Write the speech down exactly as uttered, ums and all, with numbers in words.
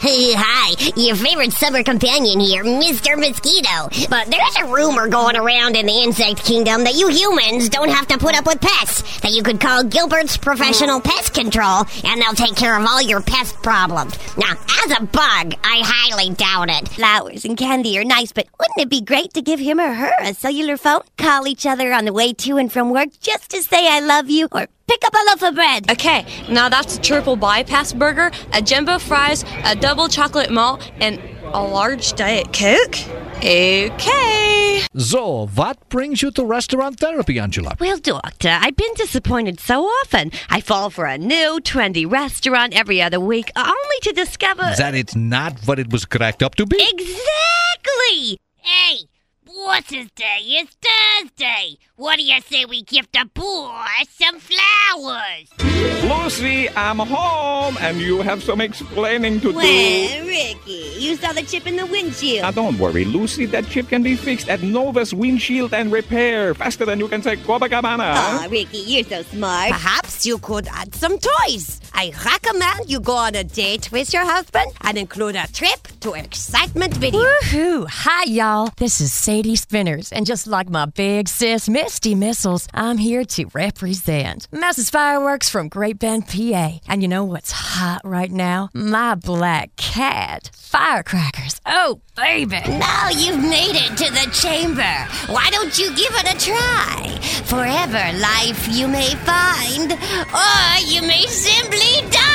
Hi, your favorite summer companion here, Mister Mosquito. But there's a rumor going around in the insect kingdom that you humans don't have to put up with pests, that you could call Gilbert's Professional Pest Control, and they'll take care of all your pest problems. Now, as a bug, I highly doubt it. Flowers and candy are nice, but wouldn't it be great to give him or her a cellular phone? Call each other on the way to and from work just to say I love you, or pick up a loaf of bread. Okay, now that's a triple bypass burger, a jumbo fries, a double chocolate malt, and a large Diet Coke? Okay. So, what brings you to restaurant therapy, Angela? Well, doctor, I've been disappointed so often. I fall for a new, trendy restaurant every other week, only to discover... That it's not what it was cracked up to be? Exactly! Hey, what's his day? It's Thursday. What do you say we give the poor some flowers? Lucy, I'm home, and you have some explaining to do. Well, Ricky, you saw the chip in the windshield. Now, don't worry, Lucy. That chip can be fixed at Novus Windshield and Repair. Faster than you can say Copacabana. Oh, Ricky, you're so smart. Perhaps you could add some toys. I recommend you go on a date with your husband and include a trip to Excitement Video. Woohoo! Hi, y'all. This is Sadie Spinners, and just like my big sis, Misty Missiles, I'm here to represent Missus Fireworks from Great Bend, P A. And you know what's hot right now? My black cat. Firecrackers. Oh, baby. Now you've made it to the chamber. Why don't you give it a try? Forever life you may find, or you may simply die.